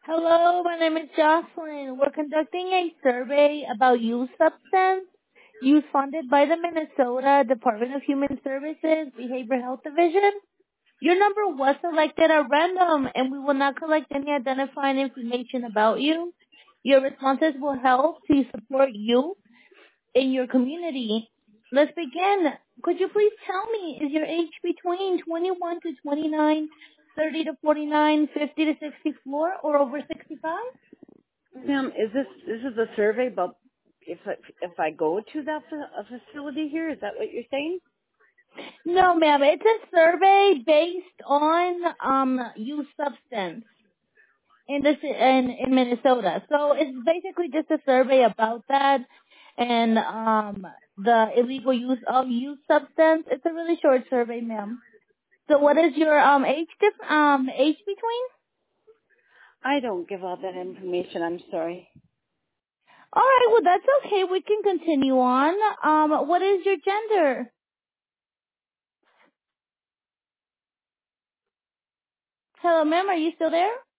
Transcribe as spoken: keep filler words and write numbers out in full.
Hello, my name is Jocelyn. We're conducting a survey about youth substance use funded by the Minnesota Department of Human Services Behavioral Health Division. Your number was selected at random, and we will not collect any identifying information about you. Your responses will help to support you in your community. Let's begin. Could you please tell me, is your age between twenty-one to twenty-nine, thirty to forty-nine, fifty to sixty-four, or over sixty-five? Ma'am, is this this is a survey about if I, if I go to that fa- a facility here? Is that what you're saying? No, ma'am. It's a survey based on um youth substance in this in in Minnesota. So it's basically just a survey about that and um the illegal use of youth substance. It's a really short survey, ma'am. So what is your um age dif- um age between? I don't give all that information. I'm sorry. All right, well that's okay. We can continue on. Um, what is your gender? Hello, ma'am. Are you still there?